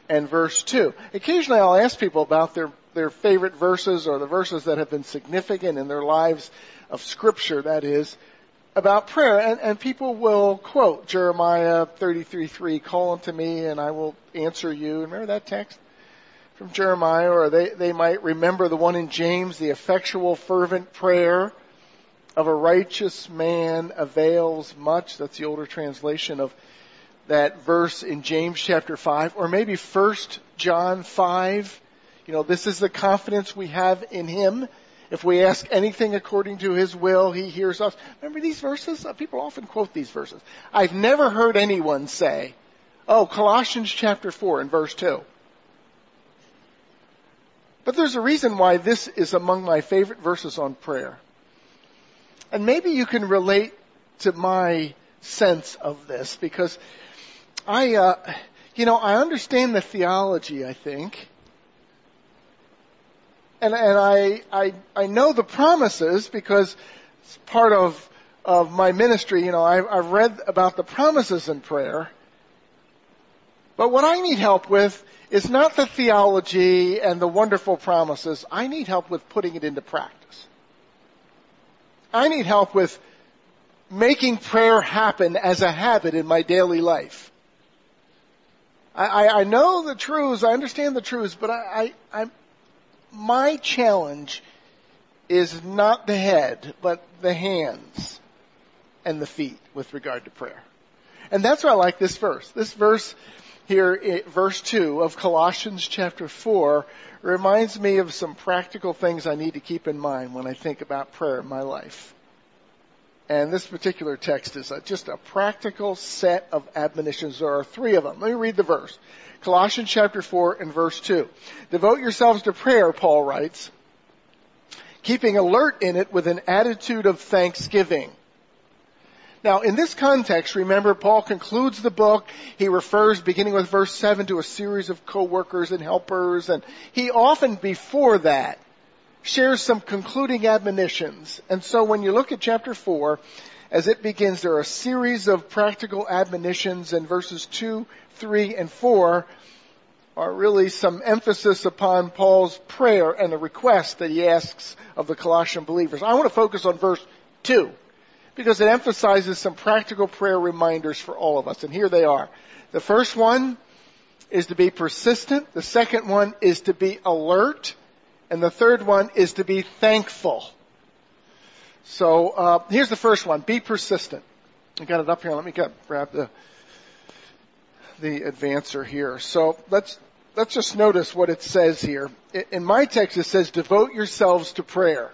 and verse 2. Occasionally I'll ask people about their favorite verses or the verses that have been significant in their lives of Scripture, that is, about prayer. And people will quote Jeremiah 33:3, call unto me and I will answer you. Remember that text from Jeremiah? Or they might remember the one in James, the effectual fervent prayer of a righteous man avails much. That's the older translation of that verse in James chapter 5. Or maybe 1 John 5. This is the confidence we have in him. If we ask anything according to his will, he hears us. Remember these verses? People often quote these verses. I've never heard anyone say, Colossians chapter 4 and verse 2. But there's a reason why this is among my favorite verses on prayer. And maybe you can relate to my sense of this, because I understand the theology, I think. And I know the promises because it's part of my ministry. I've read about the promises in prayer. But what I need help with is not the theology and the wonderful promises. I need help with putting it into practice. I need help with making prayer happen as a habit in my daily life. I know the truths, I understand the truths, but my challenge is not the head, but the hands and the feet with regard to prayer. And that's why I like this verse. This verse here, verse 2 of Colossians chapter 4, reminds me of some practical things I need to keep in mind when I think about prayer in my life. And this particular text is just a practical set of admonitions. There are 3 of them. Let me read the verse. Colossians chapter 4 and verse 2. Devote yourselves to prayer, Paul writes, keeping alert in it with an attitude of thanksgiving. Now, in this context, remember, Paul concludes the book. He refers, beginning with verse 7, to a series of co-workers and helpers. And he often, before that, shares some concluding admonitions. And so when you look at chapter 4, as it begins, there are a series of practical admonitions, and verses 2, 3, and 4 are really some emphasis upon Paul's prayer and the request that he asks of the Colossian believers. I want to focus on verse 2, because it emphasizes some practical prayer reminders for all of us. And here they are. The first one is to be persistent. The second one is to be alert. And the third one is to be thankful. So here's the first one. Be persistent. I got it up here. Let me grab the advancer here. So let's just notice what it says here. In my text, it says, devote yourselves to prayer.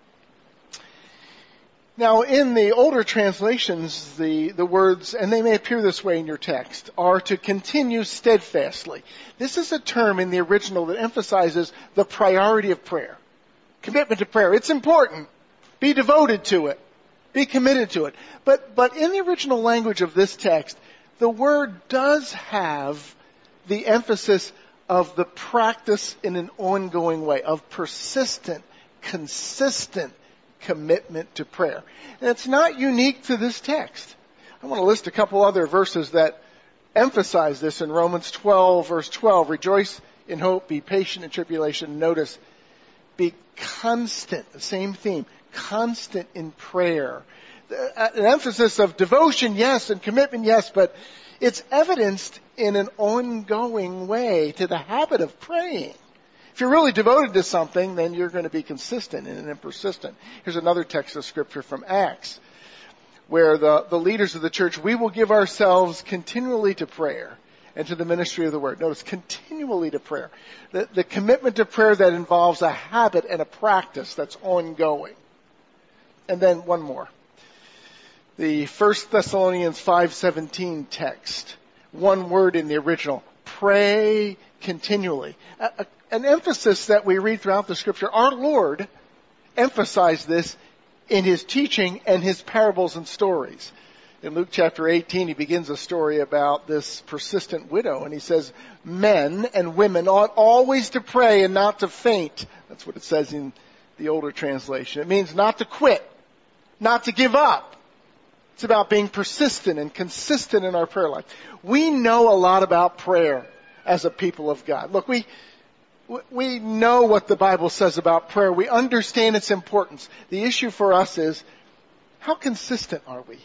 Now, in the older translations, the words, and they may appear this way in your text, are to continue steadfastly. This is a term in the original that emphasizes the priority of prayer. Commitment to prayer. It's important. Be devoted to it. Be committed to it. But in the original language of this text, the word does have the emphasis of the practice in an ongoing way, of persistent, consistent commitment to prayer. And it's not unique to this text. I want to list a couple other verses that emphasize this. In Romans 12, verse 12, rejoice in hope, be patient in tribulation. Notice, be constant, the same theme, constant in prayer. An emphasis of devotion, yes, and commitment, yes, but it's evidenced in an ongoing way to the habit of praying. If you're really devoted to something, then you're going to be consistent and persistent. Here's another text of Scripture from Acts, where the leaders of the church, we will give ourselves continually to prayer and to the ministry of the word. Notice, continually to prayer. The commitment to prayer that involves a habit and a practice that's ongoing. And then one more. The 1 Thessalonians 5:17 text. One word in the original. Pray continually. An emphasis that we read throughout the Scripture. Our Lord emphasized this in His teaching and His parables and stories. In Luke chapter 18, He begins a story about this persistent widow, and He says, men and women ought always to pray and not to faint. That's what it says in the older translation. It means not to quit, not to give up. It's about being persistent and consistent in our prayer life. We know a lot about prayer. as a people of God. Look, we know what the Bible says about prayer. We understand its importance. The issue for us is, how consistent are we?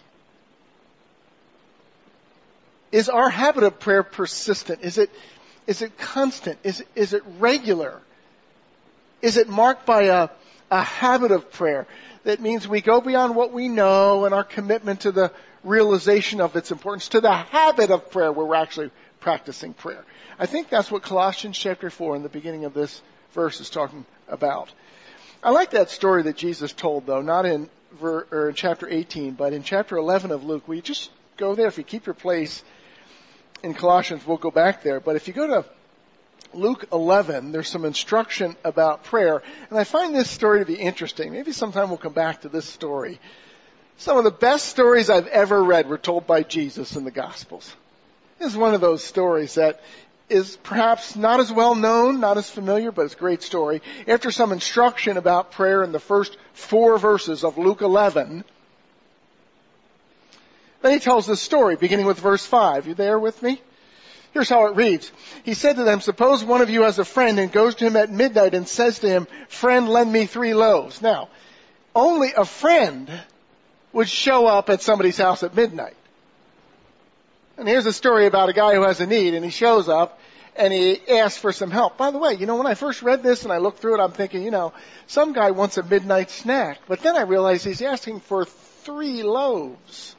Is our habit of prayer persistent? Is it constant? Is it regular? Is it marked by a habit of prayer? That means we go beyond what we know and our commitment to the realization of its importance, to the habit of prayer where we're actually practicing prayer. I think that's what Colossians chapter 4 in the beginning of this verse is talking about. I like that story that Jesus told, though, not in chapter 18, but in chapter 11 of Luke. We just go there. If you keep your place in Colossians, we'll go back there. But if you go to Luke 11, there's some instruction about prayer. And I find this story to be interesting. Maybe sometime we'll come back to this story. Some of the best stories I've ever read were told by Jesus in the Gospels. This is one of those stories that is perhaps not as well known, not as familiar, but it's a great story. After some instruction about prayer in the first 4 verses of Luke 11, then he tells this story, beginning with verse 5. You there with me? Here's how it reads. He said to them, suppose one of you has a friend and goes to him at midnight and says to him, friend, lend me 3 loaves. Now, only a friend would show up at somebody's house at midnight. And here's a story about a guy who has a need, and he shows up and he asks for some help. By the way, when I first read this and I looked through it, I'm thinking, some guy wants a midnight snack. But then I realized he's asking for 3 loaves.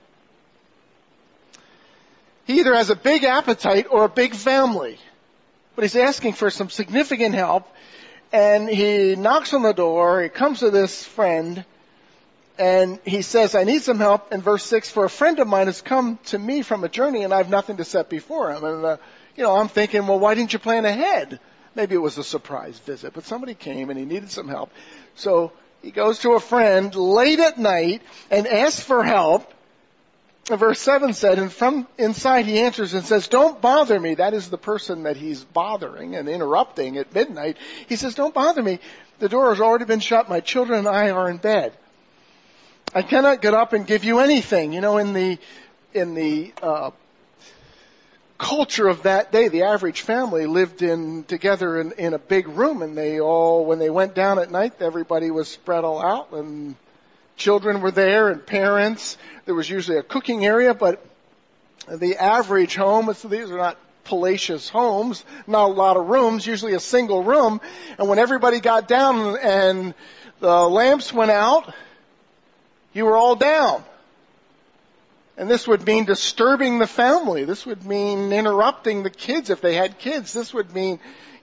He either has a big appetite or a big family. But he's asking for some significant help. And he knocks on the door. He comes to this friend. And he says, I need some help. In verse 6, for a friend of mine has come to me from a journey and I have nothing to set before him. And, I'm thinking, well, why didn't you plan ahead? Maybe it was a surprise visit. But somebody came and he needed some help. So he goes to a friend late at night and asks for help. Verse 7 said, and from inside he answers and says, don't bother me. That is the person that he's bothering and interrupting at midnight. He says, don't bother me. The door has already been shut. My children and I are in bed. I cannot get up and give you anything. In the culture of that day, the average family lived together in a big room, and when they went down at night, everybody was spread all out, and children were there, and parents. There was usually a cooking area, but the average home, so these are not palatial homes, not a lot of rooms, usually a single room. And when everybody got down and the lamps went out, you were all down. And this would mean disturbing the family. This would mean interrupting the kids if they had kids. This would mean,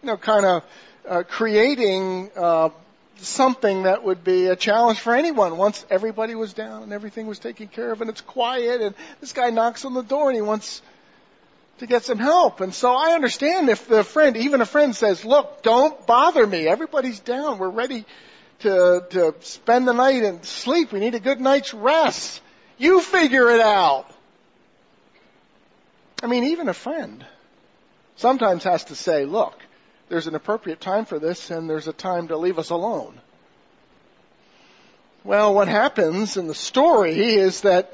creating something that would be a challenge for anyone once everybody was down and everything was taken care of and it's quiet and this guy knocks on the door and he wants to get some help. And so I understand if even a friend says, look, don't bother me. Everybody's down. We're ready to spend the night and sleep. We need a good night's rest. You figure it out. Even a friend sometimes has to say, look, there's an appropriate time for this and there's a time to leave us alone. Well, what happens in the story is that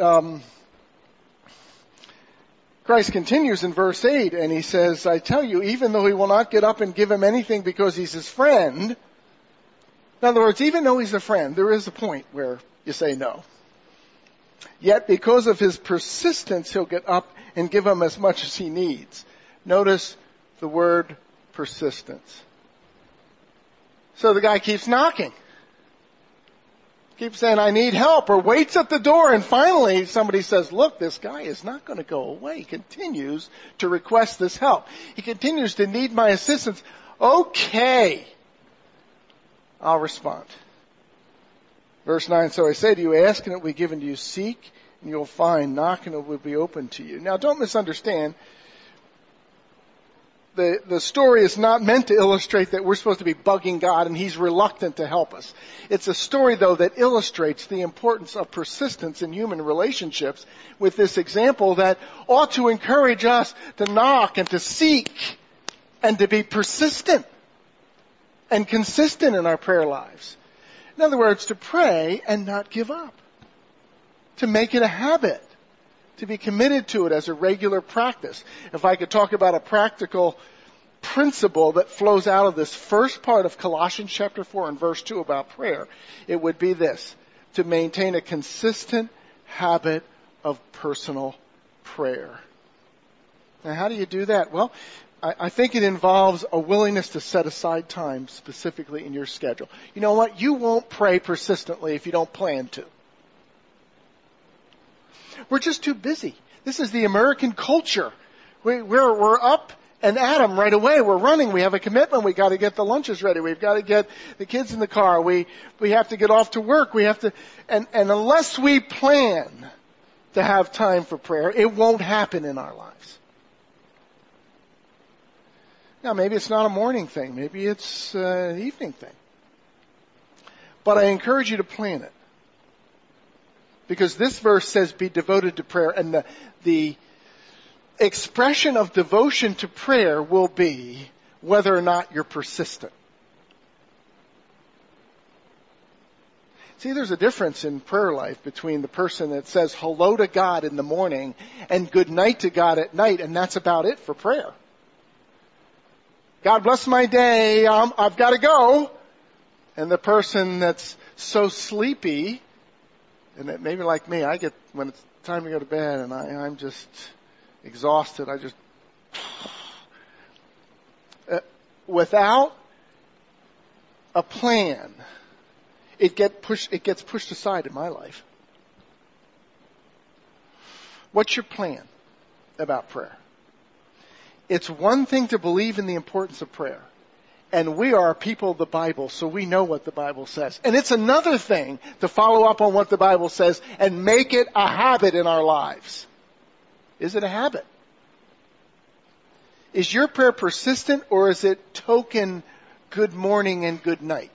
Christ continues in verse 8 and he says, I tell you, even though he will not get up and give him anything because he's his friend, in other words, even though he's a friend, there is a point where you say no. Yet because of his persistence, he'll get up and give him as much as he needs. Notice the word persistence. So the guy keeps knocking. Keeps saying, I need help, or waits at the door, and finally somebody says, look, this guy is not going to go away. He continues to request this help. He continues to need my assistance. Okay, I'll respond. Verse 9, so I say to you, ask and it will be given to you, seek and you'll find, knock and it will be open to you. Now don't misunderstand. The story is not meant to illustrate that we're supposed to be bugging God and he's reluctant to help us. It's a story, though, that illustrates the importance of persistence in human relationships with this example that ought to encourage us to knock and to seek and to be persistent and consistent in our prayer lives. In other words, to pray and not give up. To make it a habit. to be committed to it as a regular practice. If I could talk about a practical principle that flows out of this first part of Colossians chapter 4 and verse 2 about prayer, it would be this: to maintain a consistent habit of personal prayer. Now, how do you do that? Well, I think it involves a willingness to set aside time specifically in your schedule. You know what? You won't pray persistently if you don't plan to. We're just too busy. This is the American culture. We're up and at 'em right away. We're running. We have a commitment. We got to get the lunches ready. We've got to get the kids in the car. We have to get off to work. We have to, and unless we plan to have time for prayer, it won't happen in our lives. Now, maybe it's not a morning thing. Maybe it's an evening thing. But I encourage you to plan it. Because this verse says be devoted to prayer. And the expression of devotion to prayer will be whether or not you're persistent. See, there's a difference in prayer life between the person that says hello to God in the morning and good night to God at night, and that's about it for prayer. God bless my day, I've got to go. And the person that's so sleepy, and that maybe like me, I get, when it's time to go to bed and I'm just exhausted, I just, without a plan, it gets pushed aside in my life. What's your plan about prayer? It's one thing to believe in the importance of prayer. And we are people of the Bible, so we know what the Bible says. And it's another thing to follow up on what the Bible says and make it a habit in our lives. Is it a habit? Is your prayer persistent, or is it token good morning and good night?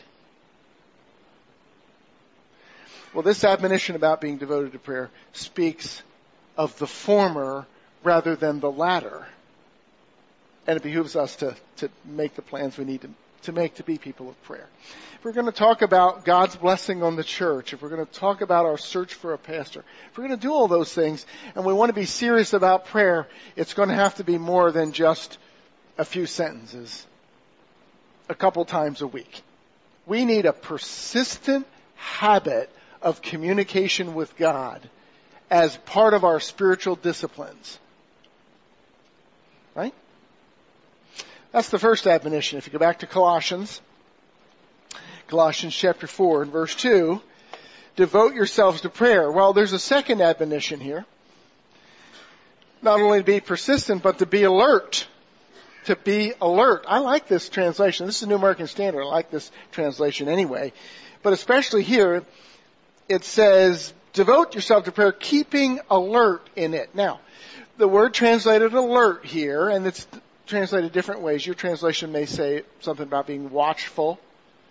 Well, this admonition about being devoted to prayer speaks of the former rather than the latter. And it behooves us to make the plans we need to make to be people of prayer. If we're going to talk about God's blessing on the church, if we're going to talk about our search for a pastor, if we're going to do all those things and we want to be serious about prayer, it's going to have to be more than just a few sentences a couple times a week. We need a persistent habit of communication with God as part of our spiritual disciplines. Right? That's the first admonition. If you go back to Colossians chapter 4 and verse 2, devote yourselves to prayer. Well, there's a second admonition here. Not only to be persistent, but to be alert. To be alert. I like this translation. This is the New American Standard. I like this translation anyway. But especially here, it says, devote yourself to prayer, keeping alert in it. Now, the word translated alert here, and it's translated different ways. Your translation may say something about being watchful,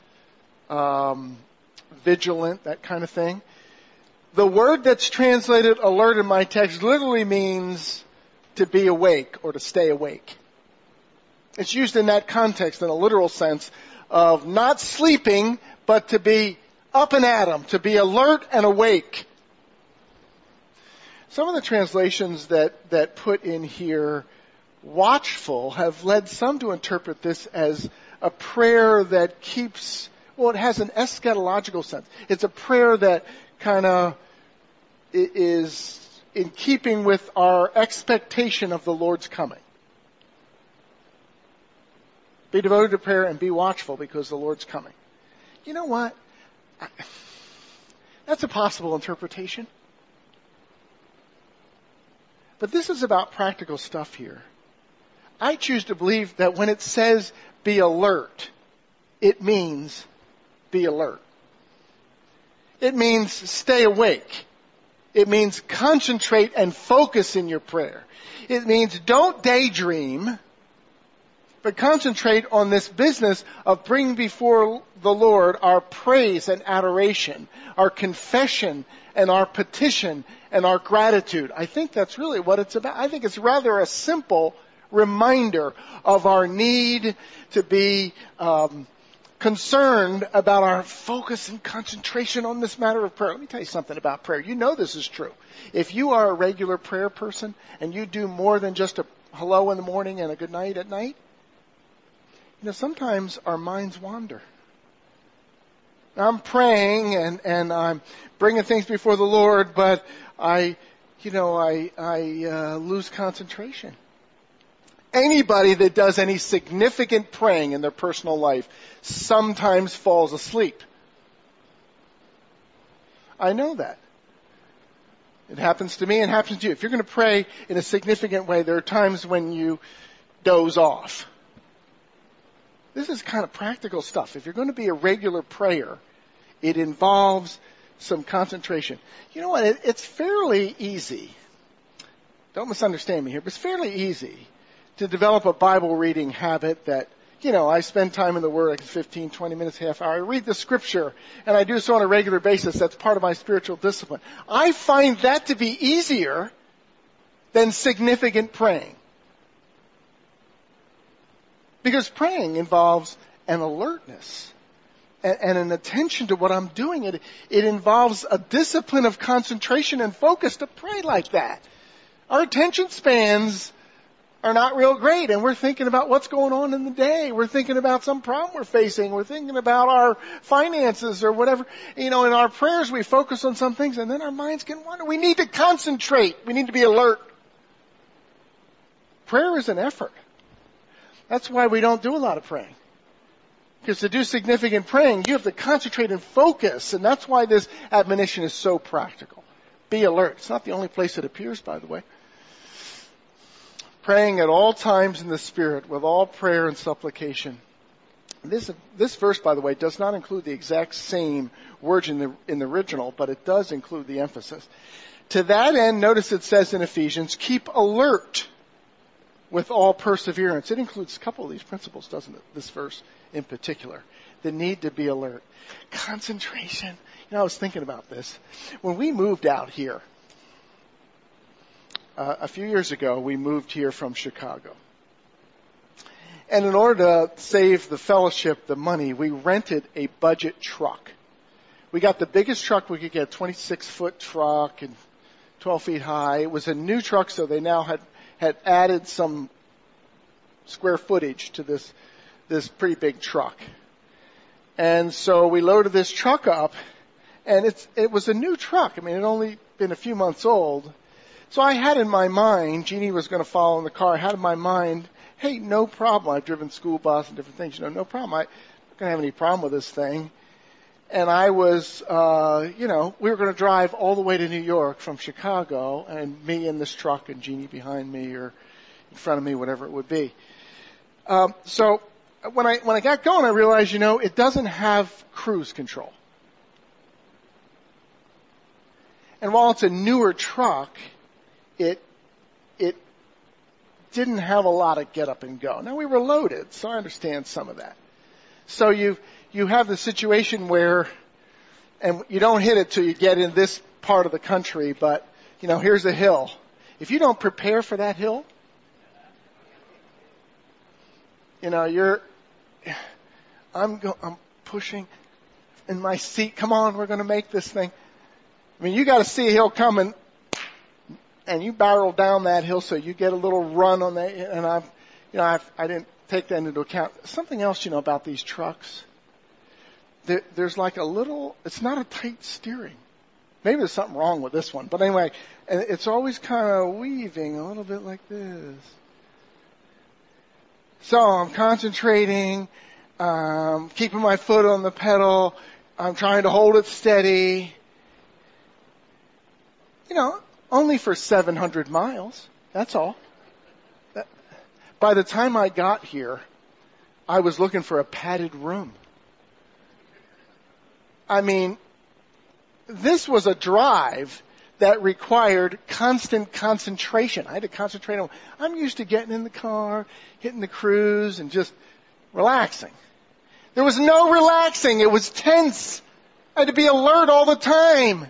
vigilant, that kind of thing. The word that's translated alert in my text literally means to be awake or to stay awake. It's used in that context in a literal sense of not sleeping, but to be up and at 'em, to be alert and awake. Some of the translations that put in here watchful have led some to interpret this as a prayer that keeps, well, it has an eschatological sense. It's a prayer that kind of is in keeping with our expectation of the Lord's coming. Be devoted to prayer and be watchful because the Lord's coming. You know what? That's a possible interpretation. But this is about practical stuff here. I choose to believe that when it says be alert, it means be alert. It means stay awake. It means concentrate and focus in your prayer. It means don't daydream, but concentrate on this business of bringing before the Lord our praise and adoration, our confession and our petition and our gratitude. I think that's really what it's about. I think it's rather a simple reminder of our need to be concerned about our focus and concentration on this matter of prayer. Let me tell you something about prayer. You know this is true. If you are a regular prayer person and you do more than just a hello in the morning and a good night at night, sometimes our minds wander. I'm praying and I'm bringing things before the Lord, but I lose concentration. Anybody that does any significant praying in their personal life sometimes falls asleep. I know that. It happens to me and happens to you. If you're going to pray in a significant way, there are times when you doze off. This is kind of practical stuff. If you're going to be a regular prayer, it involves some concentration. You know what? It's fairly easy. Don't misunderstand me here, but it's fairly easy to develop a Bible reading habit that, I spend time in the Word, like 15, 20 minutes, half hour. I read the Scripture, and I do so on a regular basis. That's part of my spiritual discipline. I find that to be easier than significant praying. Because praying involves an alertness and an attention to what I'm doing. It involves a discipline of concentration and focus to pray like that. Our attention spans are not real great, and we're thinking about what's going on in the day. We're thinking about some problem we're facing. We're thinking about our finances or whatever. In our prayers we focus on some things, and then our minds can wander. We need to concentrate. We need to be alert. Prayer is an effort. That's why we don't do a lot of praying. Because to do significant praying, you have to concentrate and focus, and that's why this admonition is so practical. Be alert. It's not the only place it appears, by the way. Praying at all times in the Spirit with all prayer and supplication. This verse, by the way, does not include the exact same words in the original, but it does include the emphasis. To that end, notice it says in Ephesians, keep alert with all perseverance. It includes a couple of these principles, doesn't it? This verse in particular. The need to be alert. Concentration. I was thinking about this. When we moved out here, a few years ago, we moved here from Chicago. And in order to save the fellowship the money, we rented a budget truck. We got the biggest truck we could get, 26-foot truck and 12 feet high. It was a new truck, so they now had added some square footage to this pretty big truck. And so we loaded this truck up, and it was a new truck. It had only been a few months old. So I had in my mind, Jeannie was going to follow in the car, I had in my mind, hey, no problem. I've driven school bus and different things. No problem. I'm not going to have any problem with this thing. And I was, we were going to drive all the way to New York from Chicago, and me in this truck and Jeannie behind me or in front of me, whatever it would be. So when I got going, I realized, it doesn't have cruise control. And while it's a newer truck, it didn't have a lot of get up and go. Now we were loaded, so I understand some of that. So you have the situation where, and you don't hit it till you get in this part of the country, but here's a hill. If you don't prepare for that hill, I'm pushing in my seat. Come on, we're going to make this thing. You got to see a hill coming, and you barrel down that hill, so you get a little run on that. And I didn't take that into account. Something else, about these trucks. There's like it's not a tight steering. Maybe there's something wrong with this one, but anyway, and it's always kind of weaving a little bit like this. So I'm concentrating, keeping my foot on the pedal. I'm trying to hold it steady. Only for 700 miles. That's all. By the time I got here, I was looking for a padded room. This was a drive that required constant concentration. I had to concentrate on, I'm used to getting in the car, hitting the cruise, and just relaxing. There was no relaxing. It was tense. I had to be alert all the time.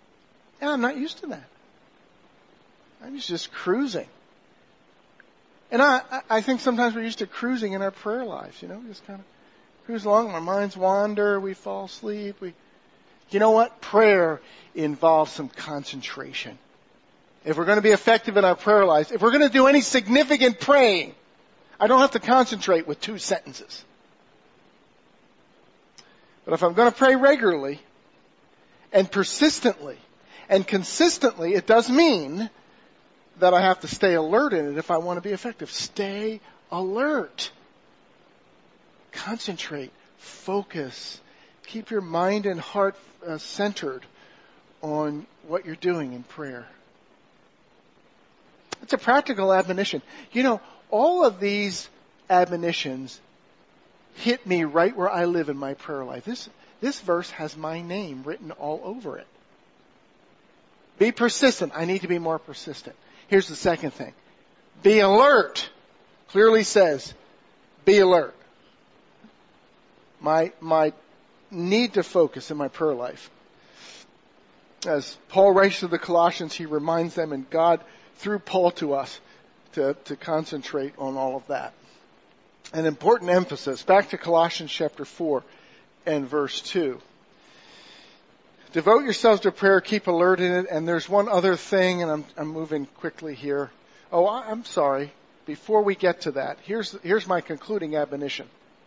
Yeah, I'm not used to that. I'm just cruising. And I think sometimes we're used to cruising in our prayer lives, just kind of cruise along. Our minds wander. We fall asleep. You know what? Prayer involves some concentration. If we're going to be effective in our prayer lives, if we're going to do any significant praying, I don't have to concentrate with 2 sentences. But if I'm going to pray regularly and persistently and consistently, it does mean that I have to stay alert in it if I want to be effective. Stay alert. Concentrate. Focus. Keep your mind and heart centered on what you're doing in prayer. It's a practical admonition. All of these admonitions hit me right where I live in my prayer life. This verse has my name written all over it. Be persistent. I need to be more persistent. Here's the second thing. Be alert. Clearly says, be alert. My need to focus in my prayer life. As Paul writes to the Colossians, he reminds them, and God through Paul to us, to concentrate on all of that. An important emphasis. Back to Colossians chapter 4 and verse 2. Devote yourselves to prayer, keep alert in it, and there's one other thing, and I'm moving quickly here. Oh, I'm sorry. Before we get to that, here's my concluding admonition.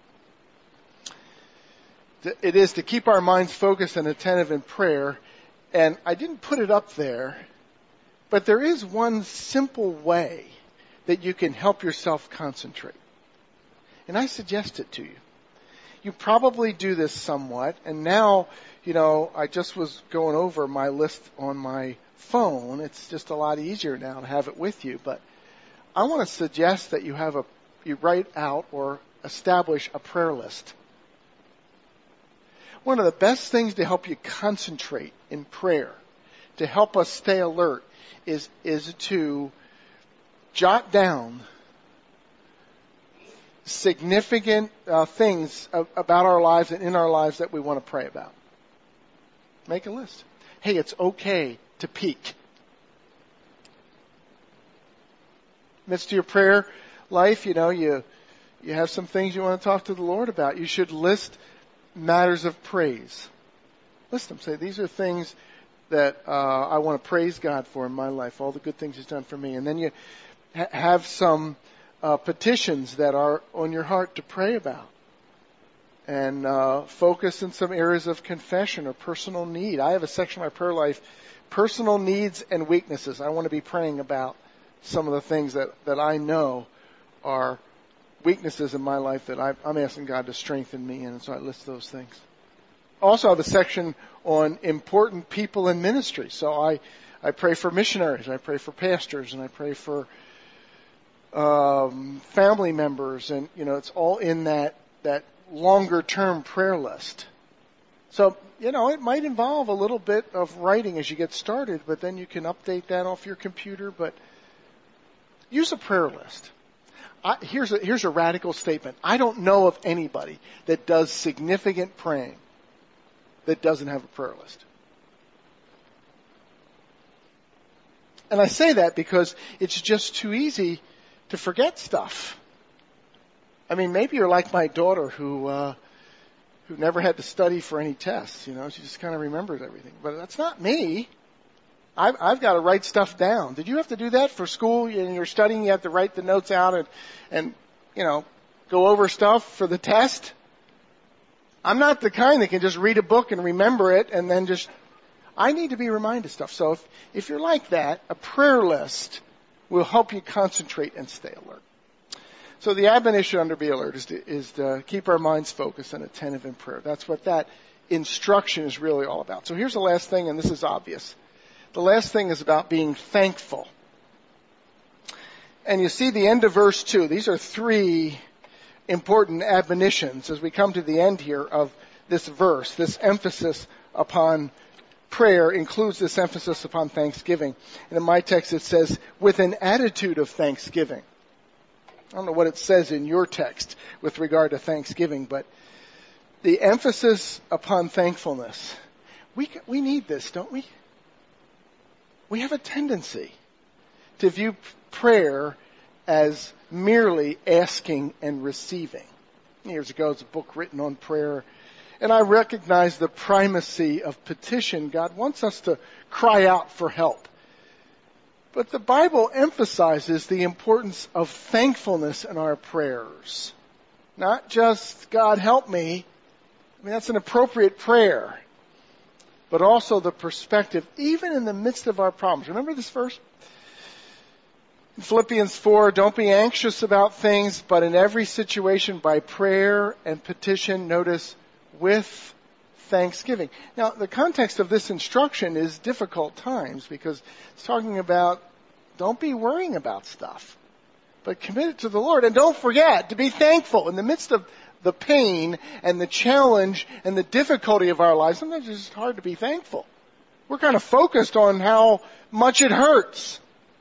It is to keep our minds focused and attentive in prayer, and I didn't put it up there, but there is one simple way that you can help yourself concentrate. And I suggest it to you. You probably do this somewhat, and now, I just was going over my list on my phone. It's just a lot easier now to have it with you, but I want to suggest that you write out or establish a prayer list. One of the best things to help you concentrate in prayer, to help us stay alert, is to jot down significant things about our lives and in our lives that we want to pray about. Make a list. Hey, it's okay to peek. Midst of your prayer life, you have some things you want to talk to the Lord about. You should list matters of praise. List them. Say, these are things that I want to praise God for in my life, all the good things He's done for me. And then you have some petitions that are on your heart to pray about. And focus in some areas of confession or personal need. I have a section of my prayer life, personal needs and weaknesses. I want to be praying about some of the things that I know are weaknesses in my life that I'm asking God to strengthen me in. And so I list those things. Also, I have a section on important people in ministry. So I pray for missionaries, I pray for pastors, and I pray for family members, and it's all in that longer term prayer list. So it might involve a little bit of writing as you get started, but then you can update that off your computer. But use a prayer list. Here's a radical statement. I don't know of anybody that does significant praying that doesn't have a prayer list. And I say that because it's just too easy to forget stuff. I mean, maybe you're like my daughter who never had to study for any tests. She just kind of remembers everything. But that's not me. I've got to write stuff down. Did you have to do that for school? And you're studying, you have to write the notes out and go over stuff for the test? I'm not the kind that can just read a book and remember it and then I need to be reminded of stuff. So if you're like that, a prayer list will help you concentrate and stay alert. So the admonition under be alert is to keep our minds focused and attentive in prayer. That's what that instruction is really all about. So here's the last thing, and this is obvious. The last thing is about being thankful. And you see the end of verse 2. These are 3 important admonitions as we come to the end here of this verse. This emphasis upon prayer includes this emphasis upon thanksgiving. And in my text it says, with an attitude of thanksgiving. I don't know what it says in your text with regard to thanksgiving, but the emphasis upon thankfulness. We need this, don't we? We have a tendency to view prayer as merely asking and receiving. Years ago, there's a book written on prayer, and I recognize the primacy of petition. God wants us to cry out for help. But the Bible emphasizes the importance of thankfulness in our prayers. Not just, God help me. I mean, that's an appropriate prayer. But also the perspective, even in the midst of our problems. Remember this verse? In Philippians 4, don't be anxious about things, but in every situation by prayer and petition, notice, with thanksgiving. Now, the context of this instruction is difficult times because it's talking about don't be worrying about stuff, but commit it to the Lord. And don't forget to be thankful in the midst of the pain and the challenge and the difficulty of our lives. Sometimes it's just hard to be thankful. We're kind of focused on how much it hurts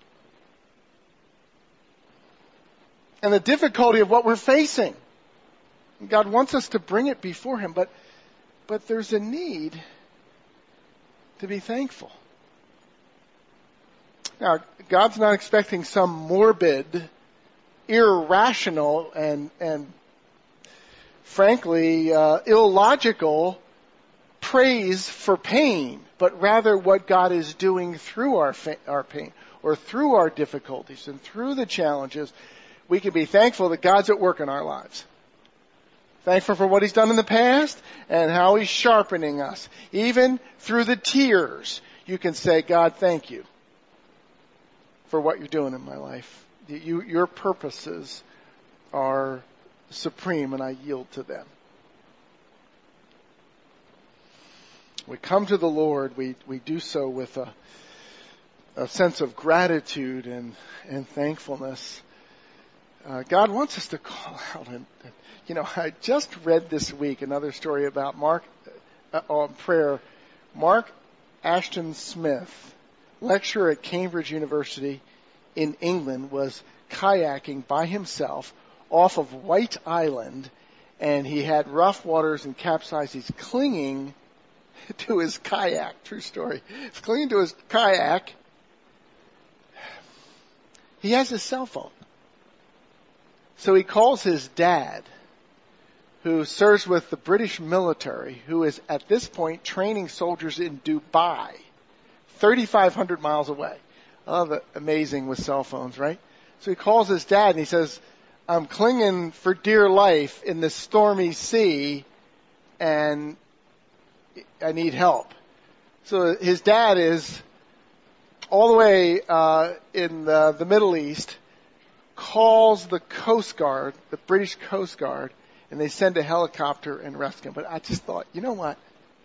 and the difficulty of what we're facing. God wants us to bring it before Him, but there's a need to be thankful. Now, God's not expecting some morbid, irrational, and frankly, illogical praise for pain, but rather what God is doing through our pain, or through our difficulties, and through the challenges. We can be thankful that God's at work in our lives. Thankful for what He's done in the past and how He's sharpening us. Even through the tears, you can say, God, thank you for what you're doing in my life. Your purposes are supreme and I yield to them. We come to the Lord, we do so with a sense of gratitude and thankfulness. God wants us to call out. And I just read this week another story about on prayer. Mark Ashton Smith, lecturer at Cambridge University in England, was kayaking by himself off of White Island, and he had rough waters and capsized. He's clinging to his kayak. True story. He's clinging to his kayak. He has his cell phone. So he calls his dad, who serves with the British military, who is at this point training soldiers in Dubai, 3,500 miles away. Oh, amazing with cell phones, right? So he calls his dad and he says, I'm clinging for dear life in this stormy sea and I need help. So his dad is all the way in the Middle East, calls the Coast Guard, the British Coast Guard, and they send a helicopter and rescue him. But I just thought, you know what?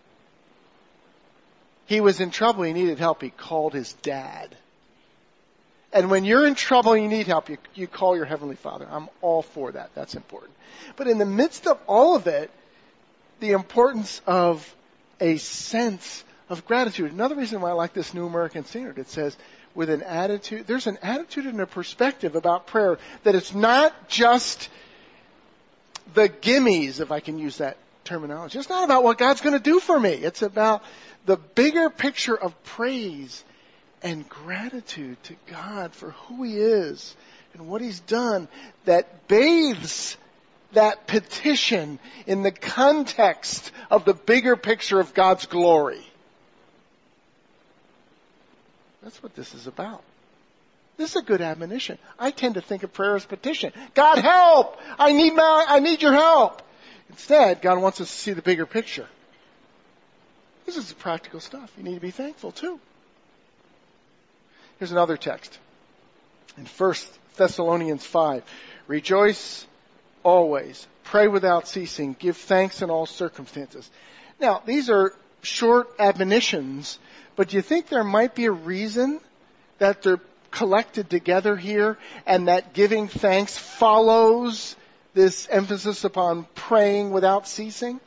He was in trouble. He needed help. He called his dad. And when you're in trouble and you need help, you call your Heavenly Father. I'm all for that. That's important. But in the midst of all of it, the importance of a sense of gratitude. Another reason why I like this New American Standard, it says, with an attitude, there's an attitude and a perspective about prayer that it's not just the gimmies, if I can use that terminology. It's not about what God's going to do for me. It's about the bigger picture of praise and gratitude to God for who He is and what He's done that bathes that petition in the context of the bigger picture of God's glory. That's what this is about. This is a good admonition. I tend to think of prayer as petition. God, help! I need your help. Instead, God wants us to see the bigger picture. This is practical stuff. You need to be thankful too. Here's another text. In 1 Thessalonians 5. Rejoice always. Pray without ceasing. Give thanks in all circumstances. Now, these are short admonitions, but do you think there might be a reason that they're collected together here and that giving thanks follows this emphasis upon praying without ceasing?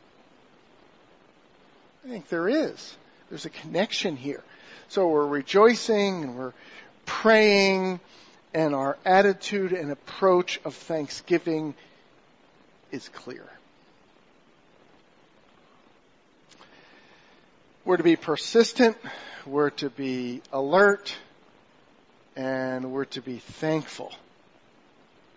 I think there is. There's a connection here. So we're rejoicing and we're praying, and our attitude and approach of thanksgiving is clear. We're to be persistent, we're to be alert, and we're to be thankful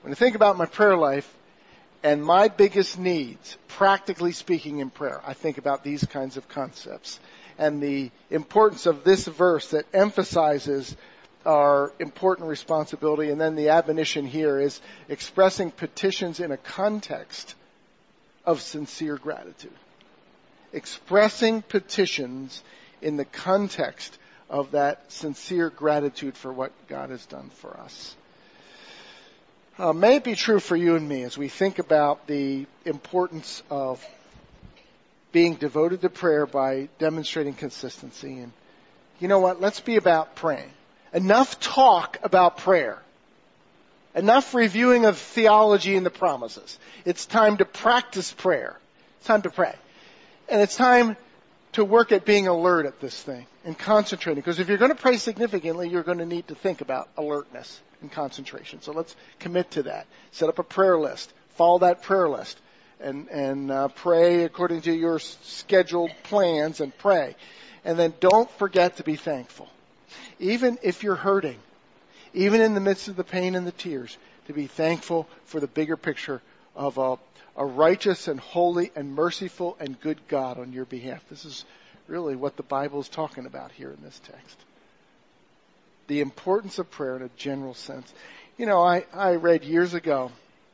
When I think about my prayer life and my biggest needs, practically speaking in prayer, I think about these kinds of concepts and the importance of this verse that emphasizes our important responsibility. And then the admonition here is expressing petitions in a context of sincere gratitude. Expressing petitions in the context of that sincere gratitude for what God has done for us. May it be true for you and me as we think about the importance of being devoted to prayer by demonstrating consistency. And you know what? Let's be about praying. Enough talk about prayer. Enough reviewing of theology and the promises. It's time to practice prayer. It's time to pray. And it's time to work at being alert at this thing and concentrating. Because if you're going to pray significantly, you're going to need to think about alertness and concentration. So let's commit to that. Set up a prayer list. Follow that prayer list. And pray according to your scheduled plans and pray. And then don't forget to be thankful. Even if you're hurting, even in the midst of the pain and the tears, to be thankful for the bigger picture of a righteous and holy and merciful and good God on your behalf. This is really what the Bible is talking about here in this text. The importance of prayer in a general sense. You know, I read years ago,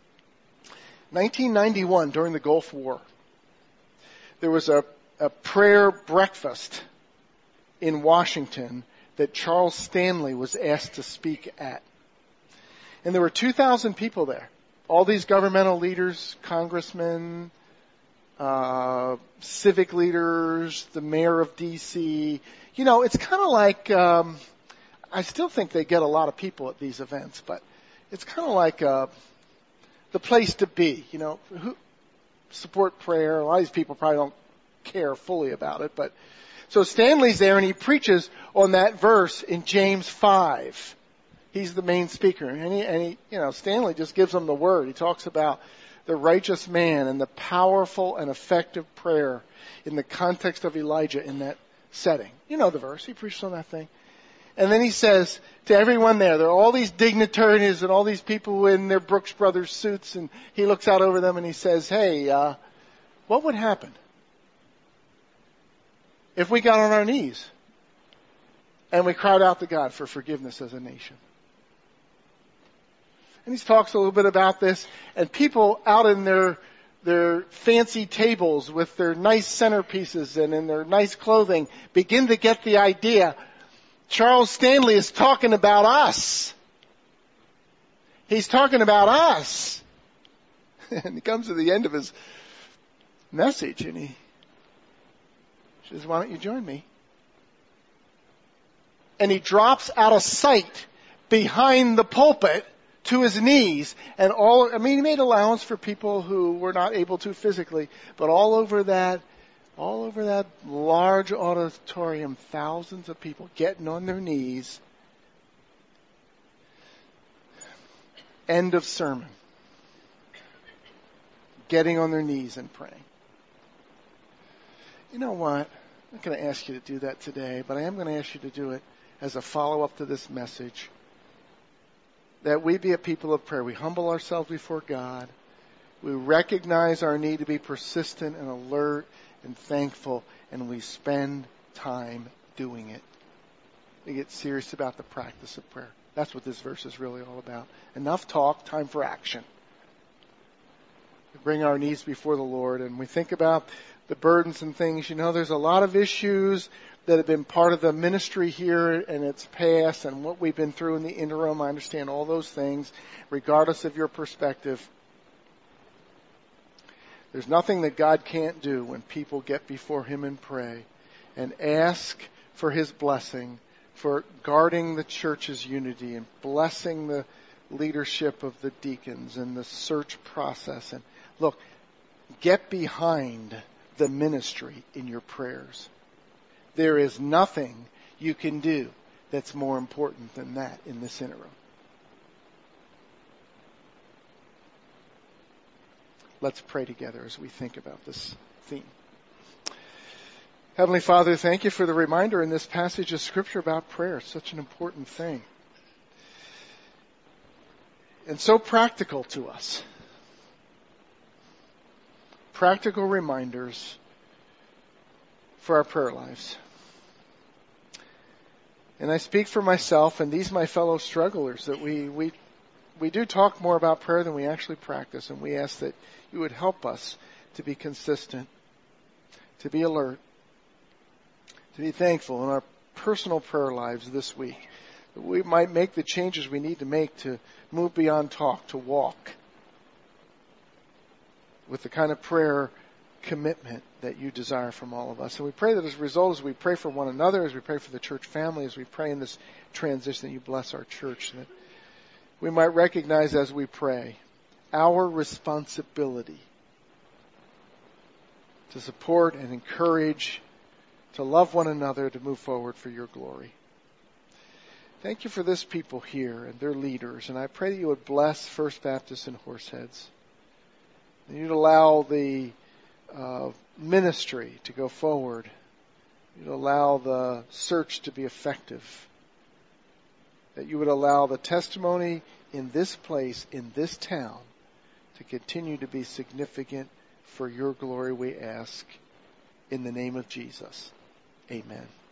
1991, during the Gulf War, there was a prayer breakfast in Washington that Charles Stanley was asked to speak at. And there were 2,000 people there. All these governmental leaders, congressmen, civic leaders, the mayor of D.C. You know, it's kind of like, I still think they get a lot of people at these events, but it's kind of like the place to be. You know, who support prayer. A lot of these people probably don't care fully about it, but so Stanley's there and he preaches on that verse in James 5. He's the main speaker. And he, you know, Stanley just gives them the word. He talks about the righteous man and the powerful and effective prayer in the context of Elijah in that setting. You know the verse. He preaches on that thing. And then he says to everyone there are all these dignitaries and all these people in their Brooks Brothers suits, and he looks out over them and he says, hey, what would happen if we got on our knees and we cried out to God for forgiveness as a nation? And he talks a little bit about this, and people out in their fancy tables with their nice centerpieces and in their nice clothing begin to get the idea. Charles Stanley is talking about us. He's talking about us. And he comes to the end of his message and he says, why don't you join me? And he drops out of sight behind the pulpit to his knees, and he made allowance for people who were not able to physically, but all over that large auditorium, thousands of people getting on their knees. End of sermon. Getting on their knees and praying. You know what? I'm not going to ask you to do that today, but I am going to ask you to do it as a follow-up to this message. That we be a people of prayer. We humble ourselves before God. We recognize our need to be persistent and alert and thankful, and we spend time doing it. We get serious about the practice of prayer. That's what this verse is really all about. Enough talk, time for action. We bring our needs before the Lord, and we think about the burdens and things. You know, there's a lot of issues that have been part of the ministry here in its past and what we've been through in the interim. I understand all those things, regardless of your perspective. There's nothing that God can't do when people get before Him and pray and ask for His blessing, for guarding the church's unity and blessing the leadership of the deacons and the search process. And look, get behind the ministry in your prayers. There is nothing you can do that's more important than that in this interim. Let's pray together as we think about this theme. Heavenly Father, thank you for the reminder in this passage of Scripture about prayer. It's such an important thing. and so practical to us. Practical reminders for our prayer lives. And I speak for myself and these my fellow strugglers that we do talk more about prayer than we actually practice, and we ask that you would help us to be consistent, to be alert, to be thankful in our personal prayer lives this week, that we might make the changes we need to make to move beyond talk, to walk with the kind of prayer commitment that you desire from all of us. And we pray that as a result, as we pray for one another, as we pray for the church family, as we pray in this transition, that you bless our church, that we might recognize as we pray our responsibility to support and encourage, to love one another, to move forward for your glory. Thank you for this people here and their leaders, and I pray that you would bless First Baptist in Horseheads. And you'd allow the ministry to go forward. You'd allow the search to be effective. That you would allow the testimony in this place, in this town, to continue to be significant for your glory, we ask. In the name of Jesus. Amen.